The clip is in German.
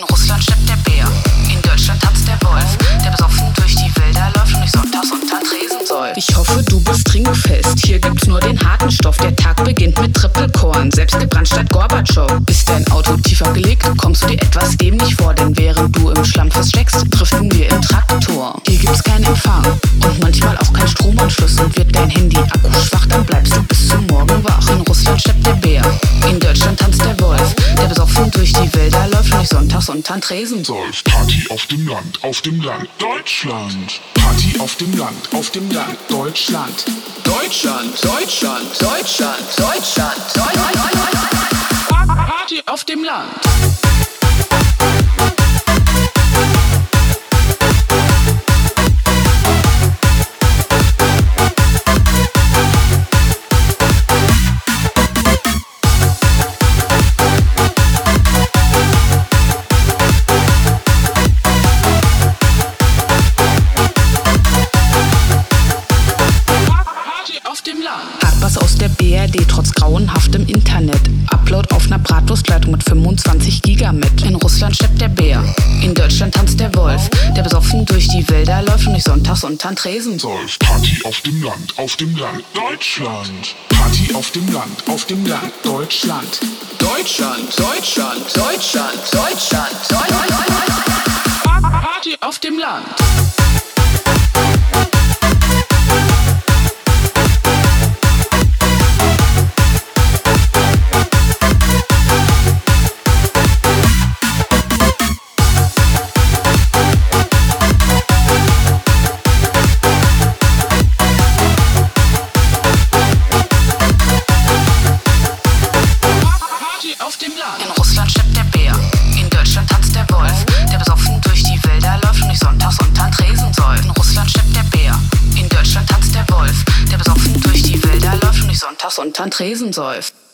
In Russland steppt der Bär, in Deutschland tanzt der Wolf, der besoffen durch die Wälder läuft und nicht sonntags untern Tresen säuft. Ich hoffe, du bist trinkfest, hier gibt's nur den harten Stoff. Der Tag beginnt mit Trippelkorn, selbst gebrannt statt Gorbatschow. Ist dein Auto tiefer gelegt, kommst du dir etwas dämlich vor. Denn während du im Schlamm feststeckst, driften wir im Traktor. Hier gibt's keinen Empfang und manchmal auch keinen Stromanschluss. Und wird dein Handy Akku schwach, dann bleibst du bis zum Morgen wach. In Russland steppt der Bär, in Deutschland tanzt der Wolf, der besoffen durch die Wälder läuft und nicht sonntags untern Tresen säuft. Party auf dem Land, Deutschland. Party auf dem Land, Deutschland. Deutschland, Deutschland, Deutschland, Deutschland, Deutschland. Party auf dem Land. Hardbass aus der BRD, trotz grauenhaftem Internet. Upload auf ner Bratwurstleitung mit 25 Gigamet. In Russland steppt der Bär, in Deutschland tanzt der Wolf, der besoffen durch die Wälder läuft und nicht sonntags untern Tresen säuft. Party auf dem Land, Deutschland. Party auf dem Land, Deutschland. Deutschland, Deutschland, Deutschland, Deutschland, Deutschland. Party auf dem Land. In Russland steppt der Bär, in Deutschland tanzt der Wolf, der besoffen durch die Wälder läuft und nicht sonntags untern Tresen säuft. In Russland steppt der Bär, in Deutschland tanzt der Wolf, der besoffen durch die Wälder läuft und nicht sonntags untern Tresen säuft.